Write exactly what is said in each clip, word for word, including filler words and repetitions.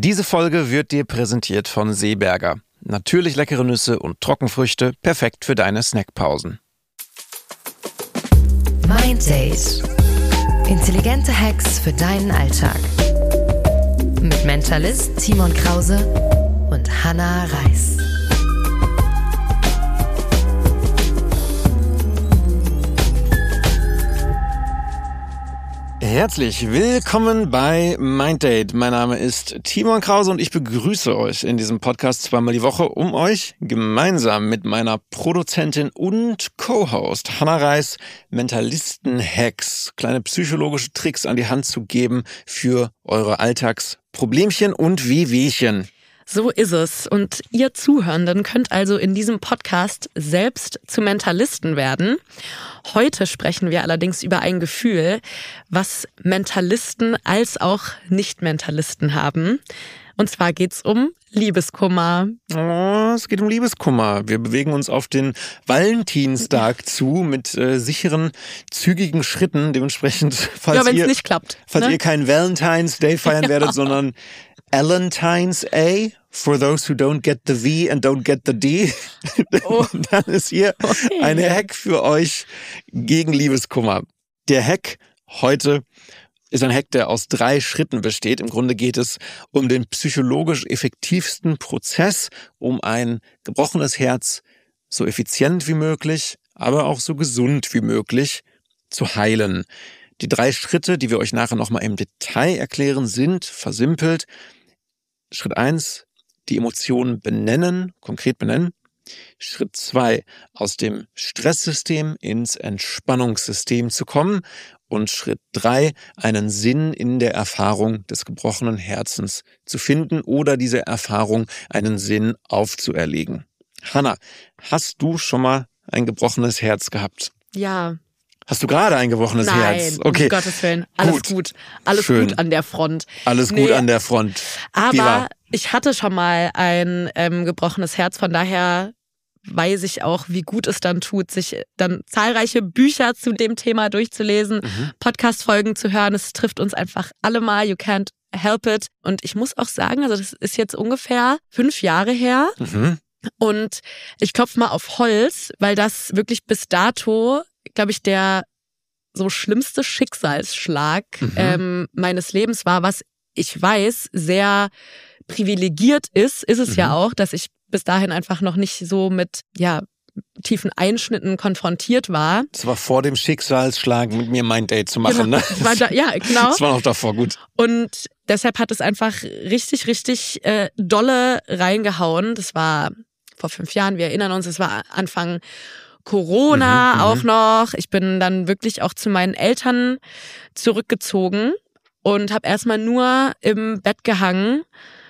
Diese Folge wird dir präsentiert von Seeberger. Natürlich leckere Nüsse und Trockenfrüchte, perfekt für deine Snackpausen. Mind-Date. Intelligente Hacks für deinen Alltag. Mit Mentalist Timon Krause und Hannah Reis. Herzlich willkommen bei Mind-Date. Mein Name ist Timon Krause und ich begrüße euch in diesem Podcast zweimal die Woche, um euch gemeinsam mit meiner Produzentin und Co-Host Hannah Reis Mentalisten-Hacks, kleine psychologische Tricks an die Hand zu geben für eure Alltagsproblemchen und Wehwehchen. So ist es. Und ihr Zuhörenden könnt also in diesem Podcast selbst zu Mentalisten werden. Heute sprechen wir allerdings über ein Gefühl, was Mentalisten als auch Nicht-Mentalisten haben. Und zwar geht's um Liebeskummer. Oh, es geht um Liebeskummer. Wir bewegen uns auf den Valentinstag zu mit äh, sicheren, zügigen Schritten. Dementsprechend, falls ja, wenn ihr es nicht klappt. Falls ne? ihr keinen Valentine's Day feiern ja. werdet, sondern Valentine's A, for those who don't get the V and don't get the D, oh. dann ist hier okay. eine Hack für euch gegen Liebeskummer. Der Hack heute ist ein Hack, der aus drei Schritten besteht. Im Grunde geht es um den psychologisch effektivsten Prozess, um ein gebrochenes Herz so effizient wie möglich, aber auch so gesund wie möglich zu heilen. Die drei Schritte, die wir euch nachher nochmal im Detail erklären, sind versimpelt. Schritt eins, die Emotionen benennen, konkret benennen. Schritt zwei, aus dem Stresssystem ins Entspannungssystem zu kommen. Und Schritt drei, einen Sinn in der Erfahrung des gebrochenen Herzens zu finden oder dieser Erfahrung einen Sinn aufzuerlegen. Hannah, hast du schon mal ein gebrochenes Herz gehabt? Ja. Hast du gerade ein gebrochenes Nein, Herz? Okay. um Gottes Willen. Alles gut. gut. Alles Schön. gut an der Front. Alles nee, gut an der Front. Aber ich hatte schon mal ein ähm, gebrochenes Herz, von daher weiß ich auch, wie gut es dann tut, sich dann zahlreiche Bücher zu dem Thema durchzulesen, mhm. Podcast-Folgen zu hören. Es trifft uns einfach alle mal. You can't help it. Und ich muss auch sagen, also das ist jetzt ungefähr fünf Jahre her. Mhm. Und ich klopfe mal auf Holz, weil das wirklich bis dato, glaube ich, der so schlimmste Schicksalsschlag mhm. ähm, meines Lebens war, was ich weiß, sehr privilegiert ist, ist es mhm. ja auch, dass ich bis dahin einfach noch nicht so mit ja tiefen Einschnitten konfrontiert war. Das war vor dem Schicksalsschlag, mit mir Mind-Date zu machen, genau. ne? Das war da, ja, genau. Das war noch davor, gut. Und deshalb hat es einfach richtig, richtig äh, dolle reingehauen. Das war vor fünf Jahren, wir erinnern uns, es war Anfang Corona mhm, auch noch. Ich bin dann wirklich auch zu meinen Eltern zurückgezogen und habe erstmal nur im Bett gehangen.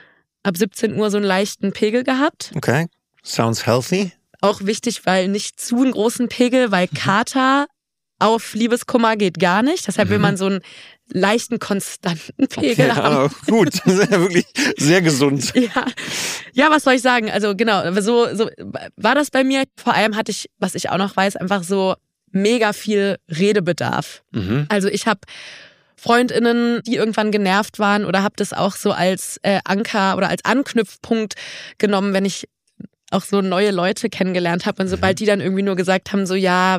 Ab siebzehn Uhr so einen leichten Pegel gehabt. Okay, sounds healthy. Auch wichtig, weil nicht zu einen großen Pegel, weil Kater auf Liebeskummer geht gar nicht. Deshalb will man so einen leichten, konstanten Pegel okay, haben. Oh, gut, das ist ja wirklich sehr gesund. Ja. ja, was soll ich sagen? Also genau, so, so war das bei mir. Vor allem hatte ich, was ich auch noch weiß, einfach so mega viel Redebedarf. Mhm. Also ich habe FreundInnen, die irgendwann genervt waren oder habe das auch so als äh, Anker oder als Anknüpfpunkt genommen, wenn ich auch so neue Leute kennengelernt habe. Und sobald die dann irgendwie nur gesagt haben, so ja,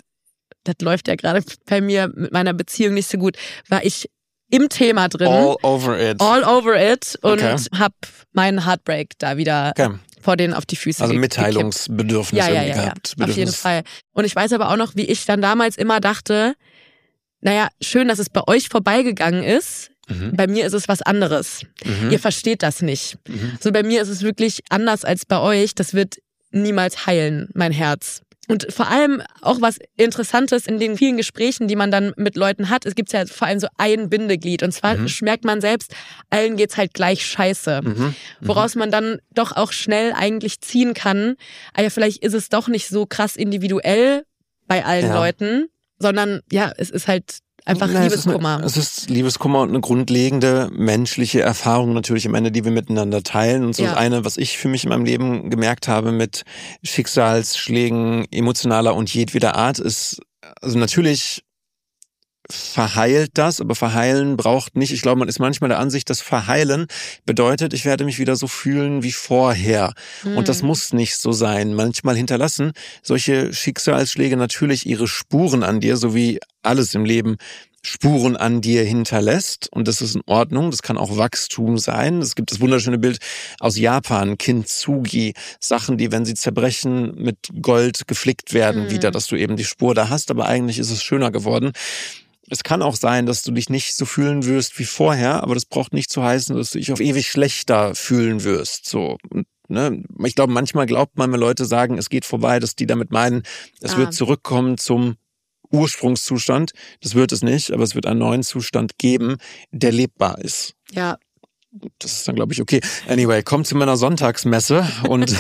das läuft ja gerade bei mir mit meiner Beziehung nicht so gut, war ich im Thema drin. All over it. All over it und okay. habe meinen Heartbreak da wieder okay. vor denen auf die Füße Also ge- Mitteilungsbedürfnis ja, ja, ja, gehabt. Ja, auf jeden Fall. Und ich weiß aber auch noch, wie ich dann damals immer dachte, naja, schön, dass es bei euch vorbeigegangen ist. Mhm. Bei mir ist es was anderes. Mhm. Ihr versteht das nicht. Mhm. So bei mir ist es wirklich anders als bei euch. Das wird niemals heilen, mein Herz. Und vor allem auch was Interessantes in den vielen Gesprächen, die man dann mit Leuten hat. Es gibt ja vor allem so ein Bindeglied. Und zwar mhm. merkt man selbst, allen geht's halt gleich scheiße. Mhm. Woraus man dann doch auch schnell eigentlich ziehen kann. Ah ja, vielleicht ist es doch nicht so krass individuell bei allen ja. Leuten, sondern ja, es ist halt einfach Nein, Liebeskummer. Es ist, eine, es ist Liebeskummer und eine grundlegende menschliche Erfahrung natürlich am Ende, die wir miteinander teilen. Und so ja. ist eine, was ich für mich in meinem Leben gemerkt habe mit Schicksalsschlägen emotionaler und jedweder Art, ist, also natürlich verheilt das, aber verheilen braucht nicht. Ich glaube, man ist manchmal der Ansicht, dass verheilen bedeutet, ich werde mich wieder so fühlen wie vorher. Mhm. Und das muss nicht so sein. Manchmal hinterlassen solche Schicksalsschläge natürlich ihre Spuren an dir, so wie alles im Leben Spuren an dir hinterlässt. Und das ist in Ordnung. Das kann auch Wachstum sein. Es gibt das wunderschöne Bild aus Japan, Kintsugi. Sachen, die, wenn sie zerbrechen, mit Gold geflickt werden, mhm. wieder, dass du eben die Spur da hast. Aber eigentlich ist es schöner geworden. Es kann auch sein, dass du dich nicht so fühlen wirst wie vorher, aber das braucht nicht zu heißen, dass du dich auf ewig schlechter fühlen wirst. So, und, ne, ich glaube, manchmal glaubt man, wenn Leute sagen, es geht vorbei, dass die damit meinen, es ah. wird zurückkommen zum Ursprungszustand. Das wird es nicht, aber es wird einen neuen Zustand geben, der lebbar ist. Ja. Das ist dann, glaube ich, okay. Anyway, komm zu meiner Sonntagsmesse und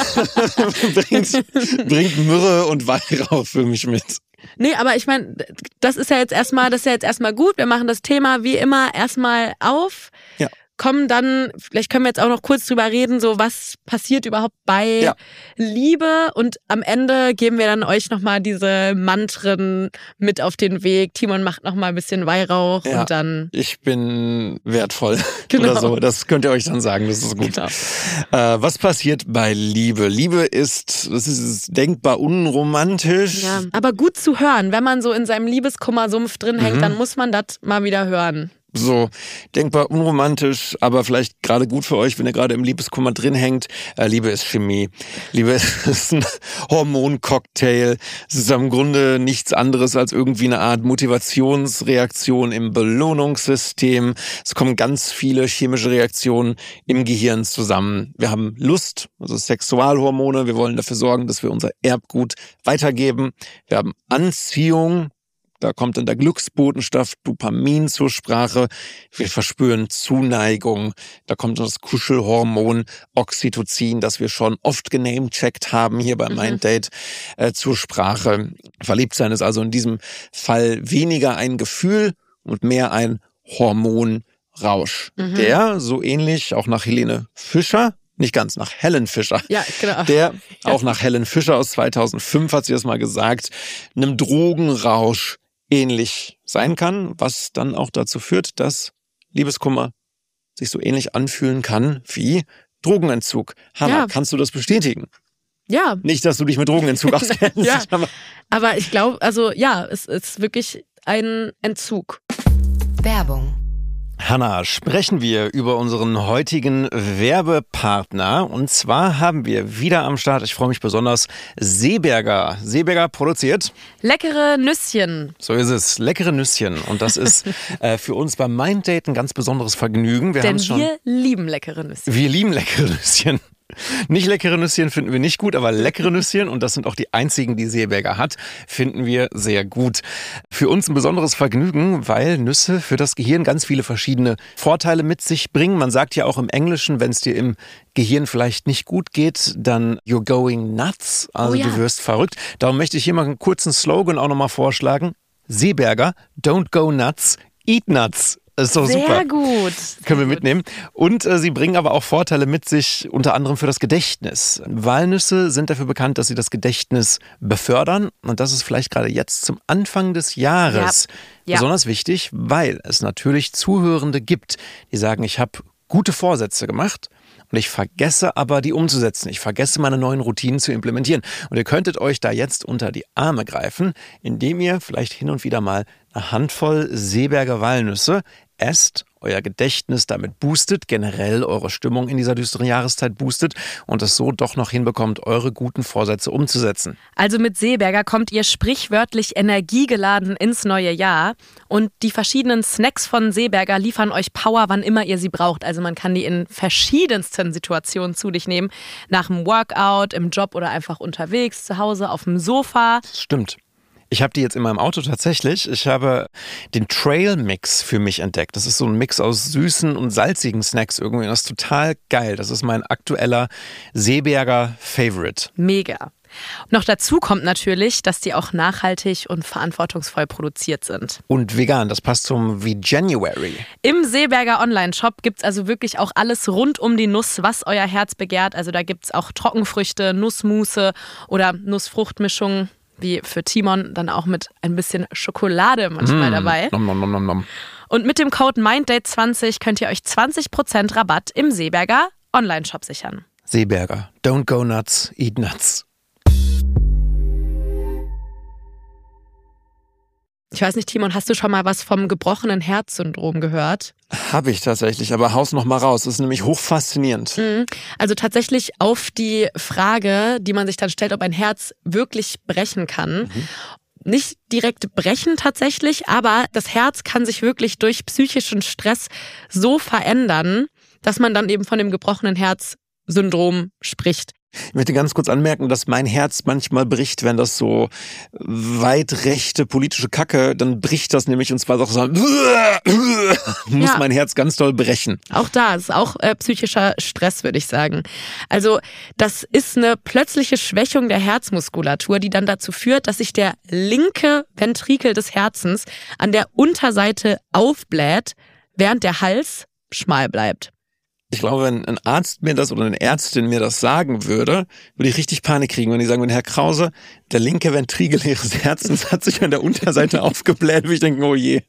bringt, bringt Myrrhe und Weihrauch für mich mit. Nee, aber ich meine, das ist ja jetzt erstmal, das ist ja jetzt erstmal gut. Wir machen das Thema wie immer erstmal auf. Ja. Kommen dann, vielleicht können wir jetzt auch noch kurz drüber reden, so was passiert überhaupt bei ja. Liebe, und am Ende geben wir dann euch nochmal diese Mantren mit auf den Weg. Timon macht nochmal ein bisschen Weihrauch ja. und dann... Ich bin wertvoll genau. oder so, das könnt ihr euch dann sagen, das ist gut. Genau. Äh, was passiert bei Liebe? Liebe ist, das ist denkbar unromantisch. Ja, aber gut zu hören, wenn man so in seinem Liebeskummersumpf drin hängt, mhm. dann muss man das mal wieder hören. So denkbar unromantisch, aber vielleicht gerade gut für euch, wenn ihr gerade im Liebeskummer drin hängt. Äh, Liebe ist Chemie. Liebe ist ein Hormoncocktail. Es ist im Grunde nichts anderes als irgendwie eine Art Motivationsreaktion im Belohnungssystem. Es kommen ganz viele chemische Reaktionen im Gehirn zusammen. Wir haben Lust, also Sexualhormone. Wir wollen dafür sorgen, dass wir unser Erbgut weitergeben. Wir haben Anziehung. Da kommt dann der Glücksbotenstoff Dopamin zur Sprache. Wir verspüren Zuneigung. Da kommt das Kuschelhormon Oxytocin, das wir schon oft genamecheckt haben hier beim mhm. Mind Date, äh, zur Sprache. Verliebtsein ist also in diesem Fall weniger ein Gefühl und mehr ein Hormonrausch. Mhm. Der, so ähnlich auch nach Helene Fischer, nicht ganz, nach Helen Fischer. Ja, genau. Der, auch nach Helen Fischer aus zweitausendfünf hat sie das mal gesagt, einem Drogenrausch ähnlich sein kann, was dann auch dazu führt, dass Liebeskummer sich so ähnlich anfühlen kann wie Drogenentzug. Hanna, ja. kannst du das bestätigen? Ja. Nicht, dass du dich mit Drogenentzug auskennst. ja. Aber ich glaube, also ja, es ist wirklich ein Entzug. Werbung. Hanna, sprechen wir über unseren heutigen Werbepartner. Und zwar haben wir wieder am Start, ich freue mich besonders, Seeberger. Seeberger produziert leckere Nüsschen. So ist es, leckere Nüsschen. Und das ist äh, für uns beim Mind Date ein ganz besonderes Vergnügen. Wir Denn schon, wir lieben leckere Nüsschen. Wir lieben leckere Nüsschen. Nicht leckere Nüsschen finden wir nicht gut, aber leckere Nüsschen, und das sind auch die einzigen, die Seeberger hat, finden wir sehr gut. Für uns ein besonderes Vergnügen, weil Nüsse für das Gehirn ganz viele verschiedene Vorteile mit sich bringen. Man sagt ja auch im Englischen, wenn es dir im Gehirn vielleicht nicht gut geht, dann you're going nuts, also oh ja. du wirst verrückt. Darum möchte ich hier mal einen kurzen Slogan auch nochmal vorschlagen. Seeberger, don't go nuts, eat nuts. Das ist doch Sehr super. gut. Können wir mitnehmen. Und äh, sie bringen aber auch Vorteile mit sich, unter anderem für das Gedächtnis. Walnüsse sind dafür bekannt, dass sie das Gedächtnis befördern. Und das ist vielleicht gerade jetzt zum Anfang des Jahres ja. Ja. besonders wichtig, weil es natürlich Zuhörende gibt, die sagen, ich habe gute Vorsätze gemacht und ich vergesse aber, die umzusetzen. Ich vergesse, meine neuen Routinen zu implementieren. Und ihr könntet euch da jetzt unter die Arme greifen, indem ihr vielleicht hin und wieder mal eine Handvoll Seeberger Walnüsse esst, euer Gedächtnis damit boostet, generell eure Stimmung in dieser düsteren Jahreszeit boostet und es so doch noch hinbekommt, eure guten Vorsätze umzusetzen. Also mit Seeberger kommt ihr sprichwörtlich energiegeladen ins neue Jahr, und die verschiedenen Snacks von Seeberger liefern euch Power, wann immer ihr sie braucht. Also man kann die in verschiedensten Situationen zu dich nehmen, nach dem Workout, im Job oder einfach unterwegs, zu Hause, auf dem Sofa. Das stimmt. Ich habe die jetzt in meinem Auto tatsächlich. Ich habe den Trail Mix für mich entdeckt. Das ist so ein Mix aus süßen und salzigen Snacks irgendwie. Das ist total geil. Das ist mein aktueller Seeberger Favorite. Mega. Noch dazu kommt natürlich, dass die auch nachhaltig und verantwortungsvoll produziert sind. Und vegan, das passt zum Veganuary. Im Seeberger Online-Shop gibt es also wirklich auch alles rund um die Nuss, was euer Herz begehrt. Also da gibt es auch Trockenfrüchte, Nussmusse oder Nussfruchtmischungen. wie für Timon, dann auch mit ein bisschen Schokolade manchmal mm, dabei. Nom, nom, nom, nom, nom. Und mit dem Code minddate zwanzig könnt ihr euch zwanzig Prozent Rabatt im Seeberger Online-Shop sichern. Seeberger, don't go nuts, eat nuts. Ich weiß nicht, Timon, hast du schon mal was vom gebrochenen Herz-Syndrom gehört? Habe ich tatsächlich, aber haus noch mal raus. Das ist nämlich hochfaszinierend. Mhm. Also tatsächlich auf die Frage, die man sich dann stellt, ob ein Herz wirklich brechen kann. Mhm. Nicht direkt brechen tatsächlich, aber das Herz kann sich wirklich durch psychischen Stress so verändern, dass man dann eben von dem gebrochenen Herz-Syndrom spricht. Ich möchte ganz kurz anmerken, dass mein Herz manchmal bricht, wenn das so weit rechte politische Kacke, dann bricht das nämlich und zwar so, muss ja. mein Herz ganz doll brechen. Auch da ist auch äh, psychischer Stress, würde ich sagen. Also das ist eine plötzliche Schwächung der Herzmuskulatur, die dann dazu führt, dass sich der linke Ventrikel des Herzens an der Unterseite aufbläht, während der Hals schmal bleibt. Ich glaube, wenn ein Arzt mir das oder eine Ärztin mir das sagen würde, würde ich richtig Panik kriegen, wenn die sagen, wenn Herr Krause, der linke Ventrikel Ihres Herzens hat sich an der Unterseite aufgebläht, würde ich denken, oh je.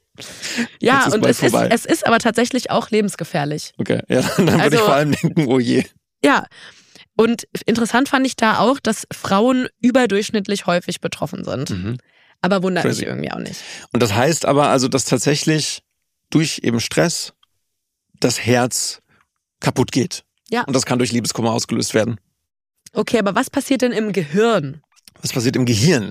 Ja, und es ist, es ist aber tatsächlich auch lebensgefährlich. Okay, ja, dann würde also, ich vor allem denken, oh je. Ja, und interessant fand ich da auch, dass Frauen überdurchschnittlich häufig betroffen sind. Mhm. Aber wundert Crazy. mich irgendwie auch nicht. Und das heißt aber also, dass tatsächlich durch eben Stress das Herz kaputt geht. Ja. Und das kann durch Liebeskummer ausgelöst werden. Okay, aber was passiert denn im Gehirn? Was passiert im Gehirn?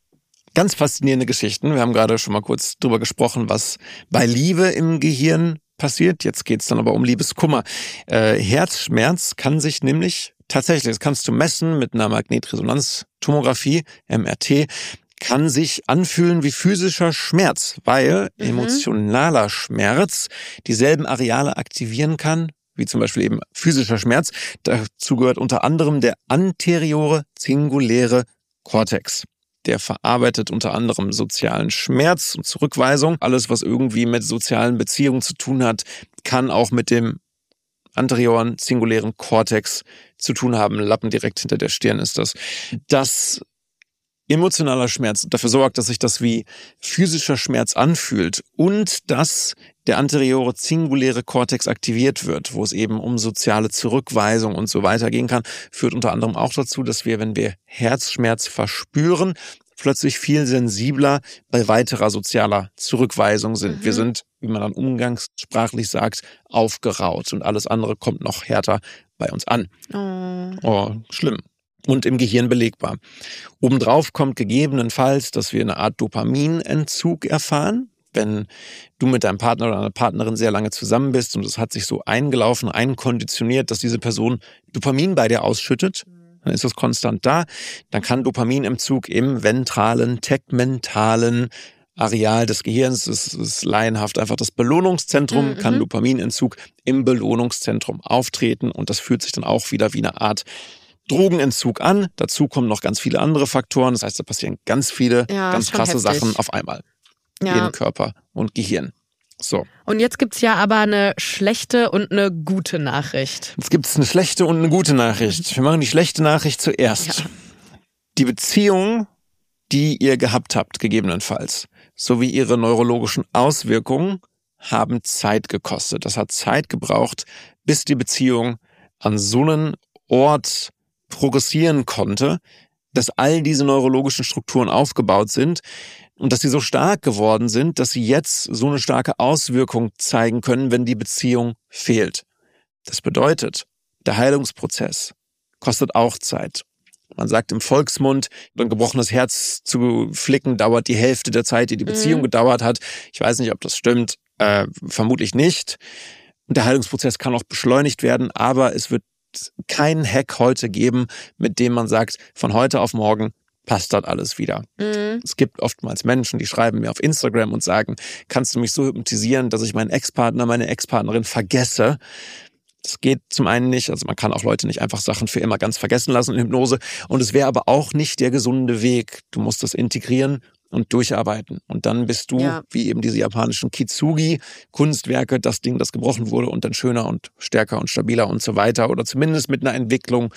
Ganz faszinierende Geschichten. Wir haben gerade schon mal kurz drüber gesprochen, was bei Liebe im Gehirn passiert. Jetzt geht es dann aber um Liebeskummer. Äh, Herzschmerz kann sich nämlich tatsächlich, das kannst du messen mit einer Magnetresonanztomographie, M R T, kann sich anfühlen wie physischer Schmerz, weil mhm. emotionaler Schmerz dieselben Areale aktivieren kann, wie zum Beispiel eben physischer Schmerz. Dazu gehört unter anderem der anteriore zinguläre Kortex. Der verarbeitet unter anderem sozialen Schmerz und Zurückweisung. Alles, was irgendwie mit sozialen Beziehungen zu tun hat, kann auch mit dem anterioren zingulären Kortex zu tun haben. Lappen direkt hinter der Stirn ist das. Das emotionaler Schmerz dafür sorgt, dass sich das wie physischer Schmerz anfühlt und dass der anteriore zinguläre Kortex aktiviert wird, wo es eben um soziale Zurückweisung und so weiter gehen kann, führt unter anderem auch dazu, dass wir, wenn wir Herzschmerz verspüren, plötzlich viel sensibler bei weiterer sozialer Zurückweisung sind. Mhm. Wir sind, wie man dann umgangssprachlich sagt, aufgeraut und alles andere kommt noch härter bei uns an. Oh, oh schlimm. Und im Gehirn belegbar. Obendrauf kommt gegebenenfalls, dass wir eine Art Dopaminentzug erfahren. Wenn du mit deinem Partner oder einer Partnerin sehr lange zusammen bist und es hat sich so eingelaufen, einkonditioniert, dass diese Person Dopamin bei dir ausschüttet, dann ist es konstant da. Dann kann Dopaminentzug im ventralen, tegmentalen Areal des Gehirns, das ist laienhaft einfach das Belohnungszentrum, mhm. kann Dopaminentzug im Belohnungszentrum auftreten und das fühlt sich dann auch wieder wie eine Art Drogenentzug an. Dazu kommen noch ganz viele andere Faktoren. Das heißt, da passieren ganz viele, ja, ganz krasse heftig. Sachen auf einmal. Ja. In Körper und Gehirn. So. Und jetzt gibt's ja aber eine schlechte und eine gute Nachricht. Jetzt gibt's eine schlechte und eine gute Nachricht. Wir machen die schlechte Nachricht zuerst. Ja. Die Beziehung, die ihr gehabt habt, gegebenenfalls, sowie ihre neurologischen Auswirkungen, haben Zeit gekostet. Das hat Zeit gebraucht, bis die Beziehung an so einen Ort progressieren konnte, dass all diese neurologischen Strukturen aufgebaut sind und dass sie so stark geworden sind, dass sie jetzt so eine starke Auswirkung zeigen können, wenn die Beziehung fehlt. Das bedeutet, der Heilungsprozess kostet auch Zeit. Man sagt im Volksmund, ein gebrochenes Herz zu flicken dauert die Hälfte der Zeit, die die Beziehung mhm. gedauert hat. Ich weiß nicht, ob das stimmt, äh, vermutlich nicht. Und der Heilungsprozess kann auch beschleunigt werden, aber es wird keinen Hack heute geben, mit dem man sagt, von heute auf morgen passt das alles wieder. Mhm. Es gibt oftmals Menschen, die schreiben mir auf Instagram und sagen, kannst du mich so hypnotisieren, dass ich meinen Ex-Partner, meine Ex-Partnerin vergesse? Das geht zum einen nicht, also man kann auch Leute nicht einfach Sachen für immer ganz vergessen lassen in Hypnose und es wäre aber auch nicht der gesunde Weg. Du musst das integrieren und durcharbeiten. Und dann bist du, ja. wie eben diese japanischen Kitsugi-Kunstwerke, das Ding, das gebrochen wurde und dann schöner und stärker und stabiler und so weiter oder zumindest mit einer Entwicklung,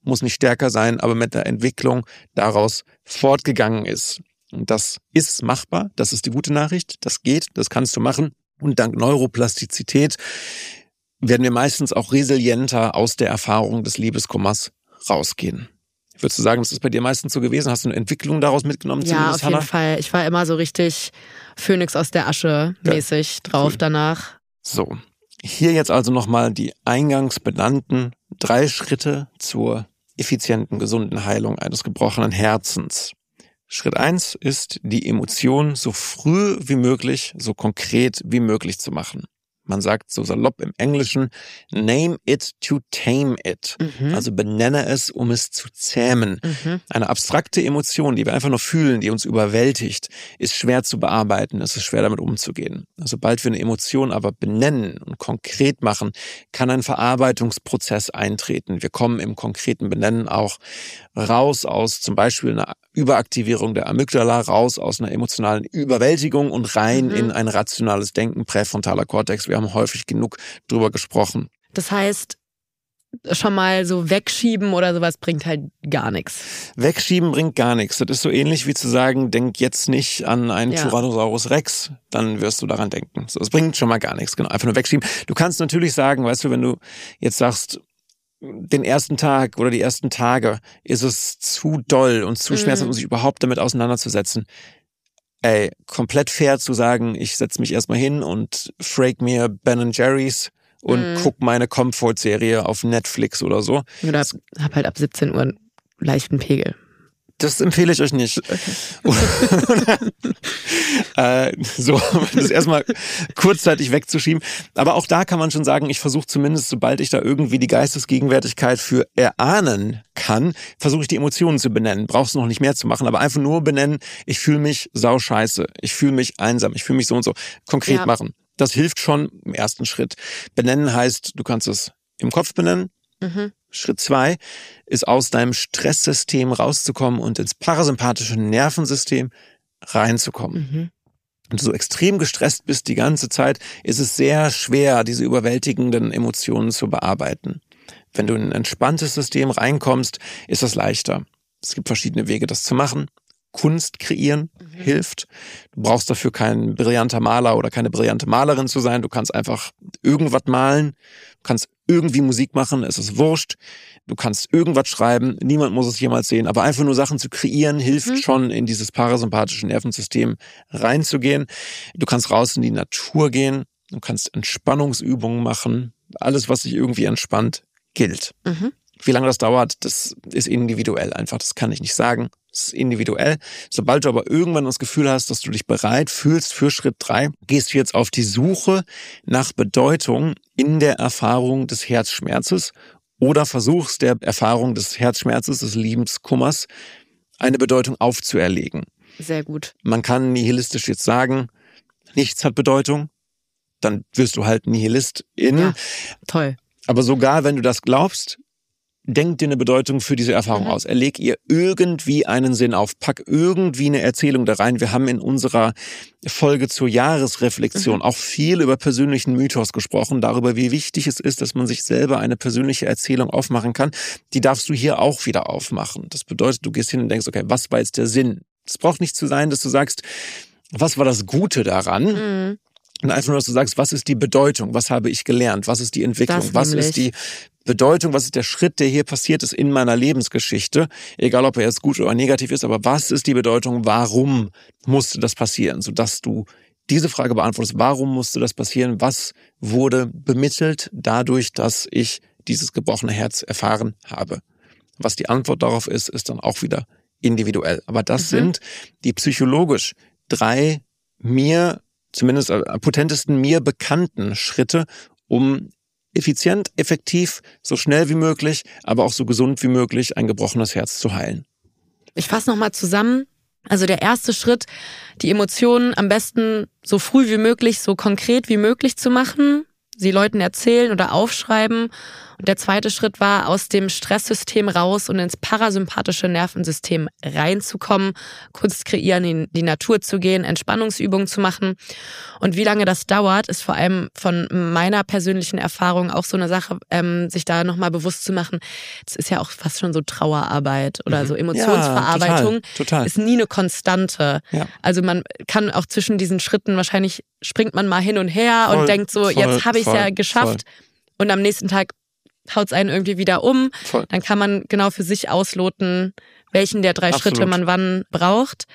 muss nicht stärker sein, aber mit der Entwicklung daraus fortgegangen ist. Und das ist machbar, das ist die gute Nachricht, das geht, das kannst du machen. Und dank Neuroplastizität werden wir meistens auch resilienter aus der Erfahrung des Liebeskummers rausgehen. Würdest du sagen, das ist bei dir meistens so gewesen? Hast du eine Entwicklung daraus mitgenommen? Ja, auf jeden Fall. Ich war immer so richtig Phönix aus der Asche mäßig ja, drauf cool. danach. So, hier jetzt also nochmal die eingangs benannten drei Schritte zur effizienten, gesunden Heilung eines gebrochenen Herzens. Schritt eins ist, die Emotion so früh wie möglich, so konkret wie möglich zu machen. Man sagt so salopp im Englischen, name it to tame it. Mhm. Also benenne es, um es zu zähmen. Mhm. Eine abstrakte Emotion, die wir einfach nur fühlen, die uns überwältigt, ist schwer zu bearbeiten, es ist schwer damit umzugehen. Sobald wir eine Emotion aber benennen und konkret machen, kann ein Verarbeitungsprozess eintreten. Wir kommen im konkreten Benennen auch raus aus zum Beispiel einer Überaktivierung der Amygdala, raus aus einer emotionalen Überwältigung und rein mhm. in ein rationales Denken, präfrontaler Kortex. Wir haben häufig genug drüber gesprochen. Das heißt, schon mal so wegschieben oder sowas bringt halt gar nichts. Wegschieben bringt gar nichts. Das ist so ähnlich wie zu sagen, denk jetzt nicht an einen ja. Tyrannosaurus Rex, dann wirst du daran denken. So, das bringt schon mal gar nichts. Genau, einfach nur wegschieben. Du kannst natürlich sagen, weißt du, wenn du jetzt sagst, den ersten Tag oder die ersten Tage ist es zu doll und zu mhm. schmerzhaft, um sich überhaupt damit auseinanderzusetzen. Ey, komplett fair zu sagen, ich setze mich erstmal hin und frag mir Ben and Jerry's und mhm. guck meine Comfort-Serie auf Netflix oder so. Oder hab halt ab siebzehn Uhr einen leichten Pegel. Das empfehle ich euch nicht. Okay. äh, so, das erstmal kurzzeitig wegzuschieben. Aber auch da kann man schon sagen, ich versuche zumindest, sobald ich da irgendwie die Geistesgegenwärtigkeit für erahnen kann, versuche ich die Emotionen zu benennen. Brauchst du noch nicht mehr zu machen, aber einfach nur benennen, ich fühle mich sauscheiße, ich fühle mich einsam, ich fühle mich so und so. Konkret ja. machen. Das hilft schon im ersten Schritt. Benennen heißt, du kannst es im Kopf benennen. Mhm. Schritt zwei ist, aus deinem Stresssystem rauszukommen und ins parasympathische Nervensystem reinzukommen. Mhm. Wenn du so extrem gestresst bist die ganze Zeit, ist es sehr schwer, diese überwältigenden Emotionen zu bearbeiten. Wenn du in ein entspanntes System reinkommst, ist das leichter. Es gibt verschiedene Wege, das zu machen. Kunst kreieren mhm. hilft. Du brauchst dafür kein brillanter Maler oder keine brillante Malerin zu sein. Du kannst einfach irgendwas malen. Du kannst irgendwie Musik machen. Es ist wurscht. Du kannst irgendwas schreiben. Niemand muss es jemals sehen. Aber einfach nur Sachen zu kreieren hilft mhm. schon, in dieses parasympathische Nervensystem reinzugehen. Du kannst raus in die Natur gehen. Du kannst Entspannungsübungen machen. Alles, was sich irgendwie entspannt, gilt. Mhm. Wie lange das dauert, das ist individuell einfach. Das kann ich nicht sagen. Das ist individuell. Sobald du aber irgendwann das Gefühl hast, dass du dich bereit fühlst für Schritt drei, gehst du jetzt auf die Suche nach Bedeutung in der Erfahrung des Herzschmerzes oder versuchst der Erfahrung des Herzschmerzes, des Liebeskummers, eine Bedeutung aufzuerlegen. Sehr gut. Man kann nihilistisch jetzt sagen, nichts hat Bedeutung. Dann wirst du halt Nihilistin. Ja, toll. Aber sogar wenn du das glaubst, denk dir eine Bedeutung für diese Erfahrung mhm. aus. Erleg ihr irgendwie einen Sinn auf. Pack irgendwie eine Erzählung da rein. Wir haben in unserer Folge zur Jahresreflexion mhm. auch viel über persönlichen Mythos gesprochen, darüber, wie wichtig es ist, dass man sich selber eine persönliche Erzählung aufmachen kann. Die darfst du hier auch wieder aufmachen. Das bedeutet, du gehst hin und denkst, okay, was war jetzt der Sinn? Es braucht nicht zu sein, dass du sagst, was war das Gute daran? Mhm. Und einfach nur, dass du sagst, was ist die Bedeutung? Was habe ich gelernt? Was ist die Entwicklung? Das was nämlich. ist die Bedeutung? Was ist der Schritt, der hier passiert ist in meiner Lebensgeschichte? Egal, ob er jetzt gut oder negativ ist, aber was ist die Bedeutung? Warum musste das passieren? Sodass du diese Frage beantwortest. Warum musste das passieren? Was wurde bemittelt dadurch, dass ich dieses gebrochene Herz erfahren habe? Was die Antwort darauf ist, ist dann auch wieder individuell. Aber das mhm. sind die psychologisch drei mir zumindest am potentesten mir bekannten Schritte, um effizient, effektiv, so schnell wie möglich, aber auch so gesund wie möglich ein gebrochenes Herz zu heilen. Ich fasse nochmal zusammen. Also der erste Schritt, die Emotionen am besten so früh wie möglich, so konkret wie möglich zu machen. sie Leuten erzählen oder aufschreiben. Und der zweite Schritt war, aus dem Stresssystem raus und ins parasympathische Nervensystem reinzukommen, Kunst kreieren, in die Natur zu gehen, Entspannungsübungen zu machen. Und wie lange das dauert, ist vor allem von meiner persönlichen Erfahrung auch so eine Sache, ähm, sich da nochmal bewusst zu machen. Es ist ja auch fast schon so Trauerarbeit oder mhm. so Emotionsverarbeitung. Ja, total, total. Ist nie eine Konstante. Ja. Also man kann auch zwischen diesen Schritten, wahrscheinlich springt man mal hin und her voll, und denkt so, voll, jetzt habe ich es ja geschafft. Voll. Und am nächsten Tag haut es einen irgendwie wieder um. Voll. Dann kann man genau für sich ausloten, welchen der drei Absolut. Schritte man wann braucht.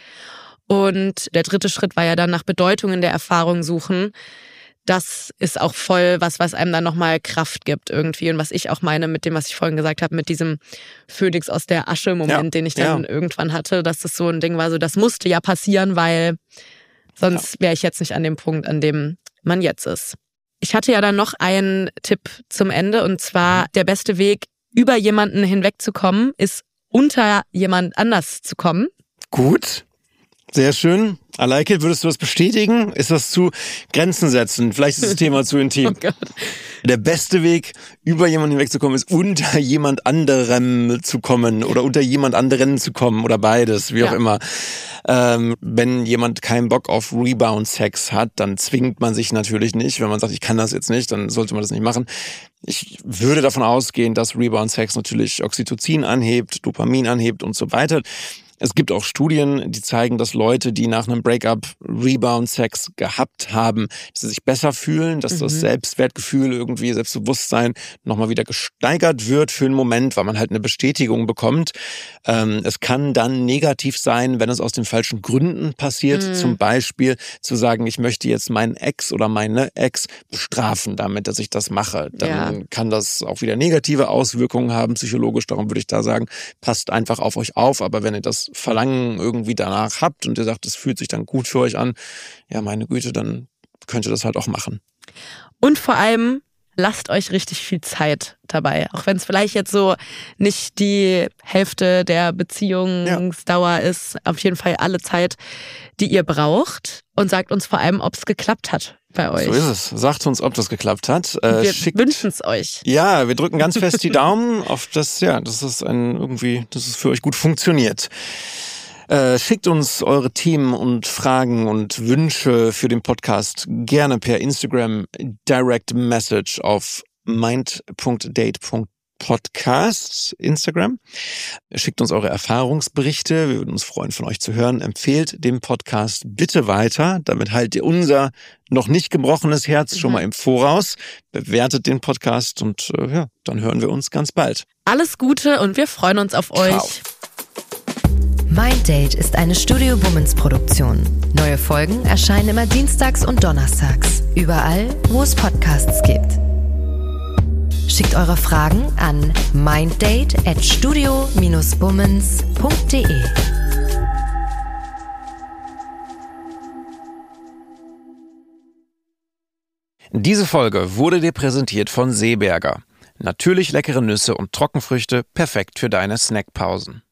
Und der dritte Schritt war ja dann nach Bedeutungen der Erfahrung suchen. Das ist auch voll was, was einem dann nochmal Kraft gibt irgendwie. Und was ich auch meine mit dem, was ich vorhin gesagt habe, mit diesem Phönix aus der Asche-Moment, ja. den ich dann ja. irgendwann hatte, dass das so ein Ding war, so das musste ja passieren, weil sonst wäre ich jetzt nicht an dem Punkt, an dem man jetzt ist. Ich hatte ja dann noch einen Tipp zum Ende, und zwar der beste Weg, über jemanden hinwegzukommen, ist unter jemand anders zu kommen. Gut, sehr schön. I like it. Würdest du das bestätigen? Ist das zu Grenzen setzen? Vielleicht ist das Thema zu intim. Oh Gott. Der beste Weg, über jemanden hinwegzukommen, ist unter jemand anderem zu kommen oder unter jemand anderen zu kommen oder beides, wie ja. auch immer. Ähm, wenn jemand keinen Bock auf Rebound-Sex hat, dann zwingt man sich natürlich nicht. Wenn man sagt, ich kann das jetzt nicht, dann sollte man das nicht machen. Ich würde davon ausgehen, dass Rebound-Sex natürlich Oxytocin anhebt, Dopamin anhebt und so weiter. Es gibt auch Studien, die zeigen, dass Leute, die nach einem Breakup Rebound-Sex gehabt haben, dass sie sich besser fühlen, dass mhm. das Selbstwertgefühl, irgendwie Selbstbewusstsein nochmal wieder gesteigert wird für einen Moment, weil man halt eine Bestätigung bekommt. Ähm, es kann dann negativ sein, wenn es aus den falschen Gründen passiert. Mhm. Zum Beispiel zu sagen, ich möchte jetzt meinen Ex oder meine Ex bestrafen damit, dass ich das mache. Dann ja. kann das auch wieder negative Auswirkungen haben, psychologisch. Darum würde ich da sagen, passt einfach auf euch auf. Aber wenn ihr das Verlangen irgendwie danach habt und ihr sagt, es fühlt sich dann gut für euch an, ja, meine Güte, dann könnt ihr das halt auch machen. Und vor allem, lasst euch richtig viel Zeit dabei. Auch wenn es vielleicht jetzt so nicht die Hälfte der Beziehungsdauer ja. ist, auf jeden Fall alle Zeit, die ihr braucht. Und sagt uns vor allem, ob es geklappt hat bei euch. So ist es. Sagt uns, ob das geklappt hat. Äh, wir wünschen es euch. Ja, wir drücken ganz fest die Daumen auf das, ja, dass es ein irgendwie, dass es für euch gut funktioniert. Äh, schickt uns eure Themen und Fragen und Wünsche für den Podcast gerne per Instagram Direct Message auf mind punkt date punkt podcast Instagram. Schickt uns eure Erfahrungsberichte. Wir würden uns freuen, von euch zu hören. Empfehlt den Podcast bitte weiter. Damit heilt ihr unser noch nicht gebrochenes Herz schon mal im Voraus. Bewertet den Podcast und äh, ja, dann hören wir uns ganz bald. Alles Gute und wir freuen uns auf euch. Ciao. Mind Date ist eine Studio Womans Produktion. Neue Folgen erscheinen immer dienstags und donnerstags. Überall, wo es Podcasts gibt. Schickt eure Fragen an minddate at studio dash womans punkt de. Diese Folge wurde dir präsentiert von Seeberger. Natürlich leckere Nüsse und Trockenfrüchte, perfekt für deine Snackpausen.